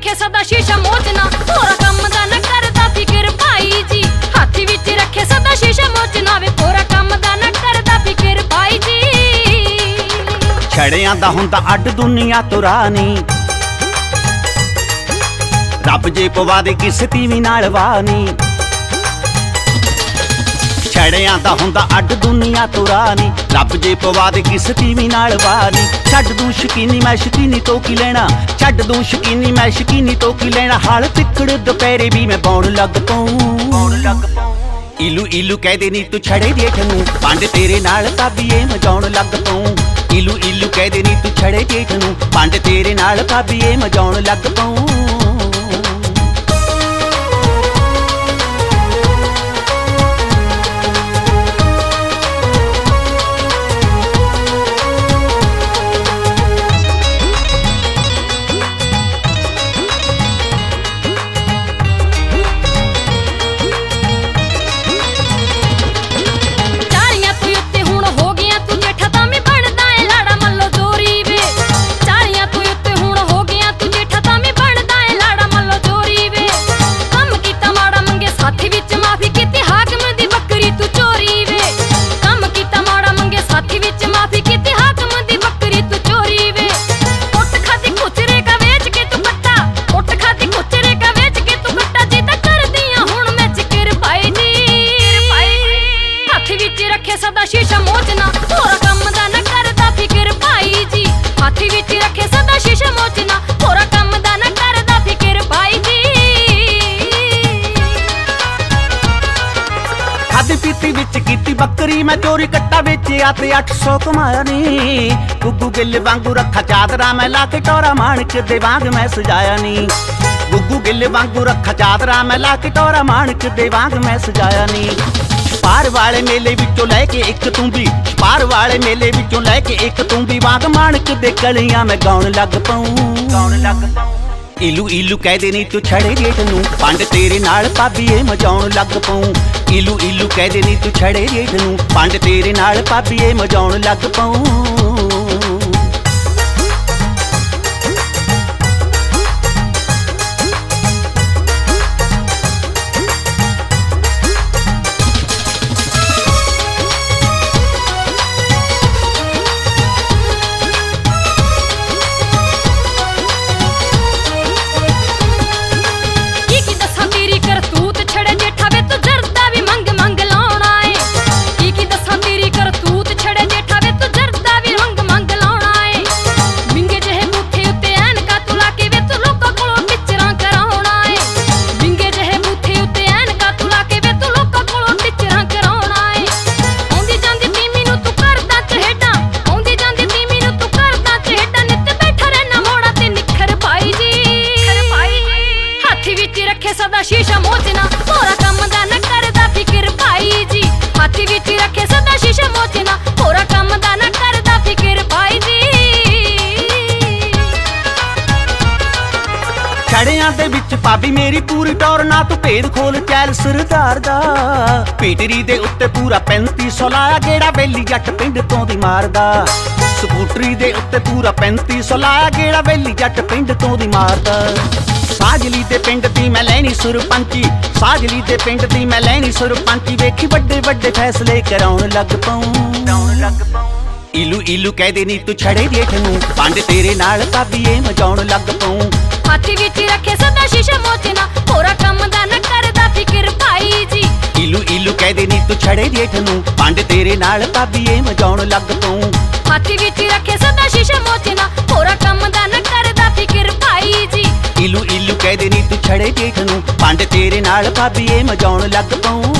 रखे सदा शीशा मोचना, होरा कम दा न करदा फिकर भाई जी। हाथी विच रखे सदा शीशा मोचना वे, होरा कम दा न करदा फिकर भाई जी। छड़ियां दा हुंदा अड्ड दुनिया तो रानी, रब जे पवा दे किस तीवी नाल वानी। छड़ियां दा हुंदा अड्ड दुनिया तो रानी, रब जे पवा दे किस तीवी नाल वानी। छड्ड दूं शकीनी मैं शकीनी तो की लेना, छड्ड दूं शकीनी मैं शकीनी तो की लेना। हाल तिकड़ दुपहरे भी मैं बौण लग पाऊं। इलू इलू कह दे नी तू छड़े जेठ नूं, पंड तेरे नाल भाभीए मजाउण लग पाऊं। इलू इलू कह दे नी तू छड़े जेठ नूं, पंड तेरे नाल भाभीए मजाउण लग पाऊं। सदा शीशा मोचना, होरा कम दा न करदा फिकर भाई जी। हाथी विच रखे सदा शीशा मोचना, होरा कम दा न करदा फिकर भाई जी। खादी पीती विच कीती बकरी मैं चोरी, कट्टा बेचिया ते 800 कमाया नी। गुग्गू गिल वांगू रखा चादरा मैं लाके, टोरा माणक दे वांग मैं सजाया नी। गुग्गू गिल वांगू रखा चादरा मैं लाके, टोरा माणक दे वांग मैं सजाया नी। पार वाले मेले विचों लैके एक तू भी, पार वाले मेले विचों लैके एक तू भी। वांग माणक दे कलियां मैं गाउण लग पाऊं। इलू इलू कह दे नी तू छड़े जेठ नूं, पंड तेरे नाल भाभीए मजाउण लग पाऊं। इलू इलू कह दे नी तू छड़े जेठ नूं, पंड तेरे नाल भाभीए मजाउण लग पाऊं। सदा शीशा मोचना, होरा कम दा न करदा फिकर भाई जी। हाथी विच रखे सदा शीशा मोचना, होरा कम दा न करदा फिकर भाई जी। छड़ियां दे विच भाभी मेरी पूरी टौर, ना तू भेद खोल चैल सरदार दा। पीटरी दे उत्ते पूरा 3500 लाया, गेड़ा बेली जट पिंड तों दी मारदा। ਸਕੂਟਰੀ ਦੇ ਉੱਤੇ ਪੂਰਾ 3500 ਲਾਇਆ, ਗੇੜਾ ਵੇਲੀ ਜੱਟ ਪਿੰਡ ਤੋਂ ਦੀ ਮਾਰਦਾ। ਸਾਜਲੀ ਦੇ ਪਿੰਡ ਦੀ ਮੈਂ ਲੈਣੀ ਸਰਪੰਚੀ, ਸਾਜਲੀ ਦੇ ਪਿੰਡ ਦੀ ਮੈਂ ਲੈਣੀ ਸਰਪੰਚੀ। ਵੇਖੀ ਵੱਡੇ ਵੱਡੇ ਫੈਸਲੇ ਕਰਾਉਣ ਲੱਗ ਪਾਉਂ। ਇਲੂ ਇਲੂ ਕਹਿ ਦੇ ਨੀ ਤੂੰ ਛੜੇ ਜੇਠ ਨੂੰ, ਪੰਡ ਤੇਰੇ ਨਾਲ ਭਾਬੀਏ ਮਜਾਉਣ ਲੱਗ ਪਾਉਂ। ਹਾਥੀ ਵਿੱਚ ਰੱਖੇ ਸਦਾ ਸ਼ੀਸ਼ਾ ਮੋਚਣਾ, ਹੋਰਾ ਕੰਮ ਦਾ ਨਾ ਕਰਦਾ ਫਿਕਰ ਭਾਈ ਜੀ। ਇਲੂ ਇਲੂ ਕਹਿ ਦੇ ਨੀ ਤੂੰ ਛੜੇ ਜੇਠ ਨੂੰ, ਪੰਡ ਤੇਰੇ ਨਾਲ ਭਾਬੀਏ ਮਜਾਉਣ ਲੱਗ ਪਾਉਂ। हाथी विच रखे सदा शीशा मोचना, होरा कम दा न करदा फिकर भाई जी। इलू इलू कह दे नी तू छड़े जेठ नूं, पंड तेरे नाल भाभीए मजाउण लग पाऊं।